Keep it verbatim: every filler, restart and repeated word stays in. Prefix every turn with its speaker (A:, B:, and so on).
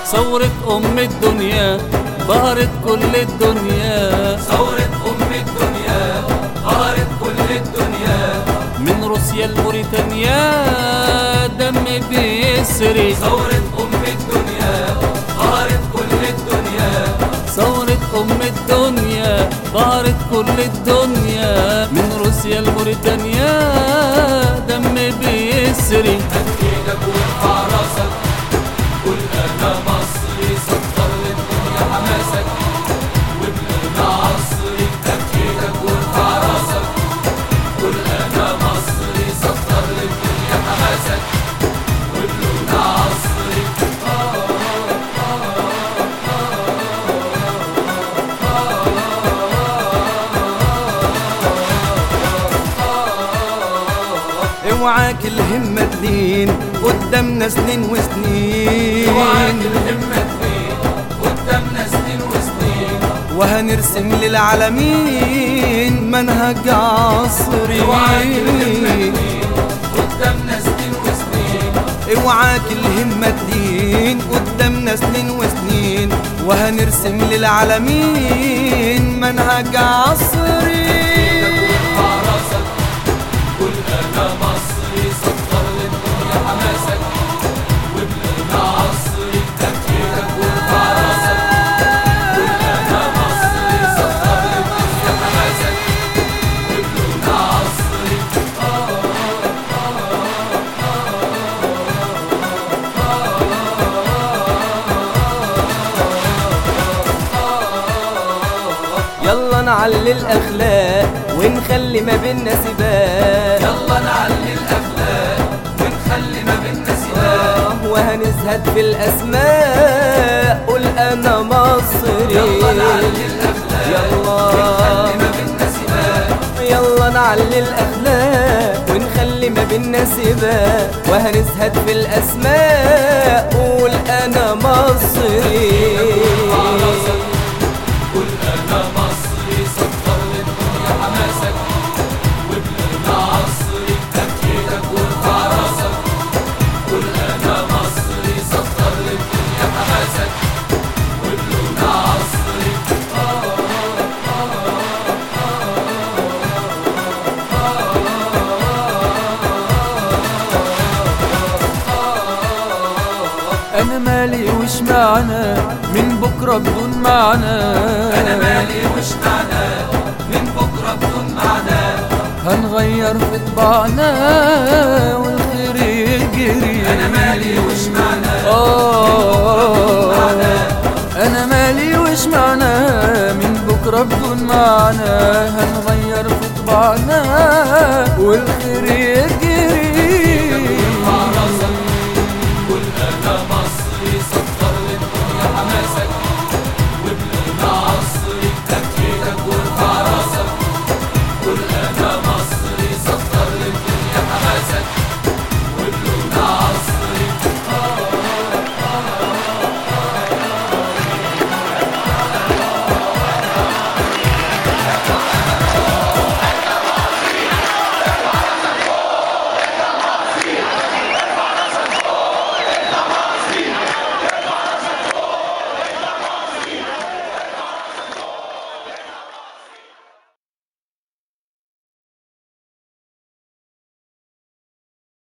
A: ثورة أم الدنيا بهرت كل الدنيا،
B: ثورة أم الدنيا بهرت كل الدنيا،
A: من روسيا لموريتانيا دم بيسري.
B: ثورة أم الدنيا بهرت كل الدنيا،
A: ثورة أم الدنيا بهرت كل الدنيا، من روسيا لموريتانيا دم بيسري.
B: هتجيلك وارفع راسك قول أنا مصري، سطر للدنيا حماسك وابننا عصري. هتجيلك وارفع راسك قول أنا مصري، سطر للدنيا حماسك وابننا عصري.
C: اوعاك الهمة تلين قدامنا سنين وسنين،
B: اوعاك الهمة تلين قدامنا سنين وسنين،
C: وهنرسم للعالمين منهج عصري.
B: اوعاك الهمة تلين قدامنا سنين وسنين،
C: اوعاك الهمة تلين قدامنا سنين وسنين، وهنرسم للعالمين منهج عصري. يلا نعلي الأخلاق ونخلي ما بينا سباق،
B: يلا نعلي الأخلاق ونخلي ما بينا سباق،
C: وهنزهد في الأسماء قول أنا مصري.
B: يلا نعلي الأخلاق ونخلي ما بينا سباق،
C: يلا نعلي الأخلاق ونخلي ما بينا سباق، وهنزهد في الأسماء قول أنا مصري.
B: قول أنا مصري، سطر للدنيا حماسك وابننا عصري. هتجيلك وارفع راسك قول أنا مصري، سطر للدنيا حماسك وابننا عصري.
A: أنا مالي وش معنى من بكرة بدون معنى،
B: أنا مالي وش معنى من بكرة بدون معنى،
A: هنغير في طباعنا والخير يجري.
B: أنا مالي وش معنى
A: آه أنا مالي وش معنى من بكرة بدون معنى، هنغير في طباعنا والخير يجري.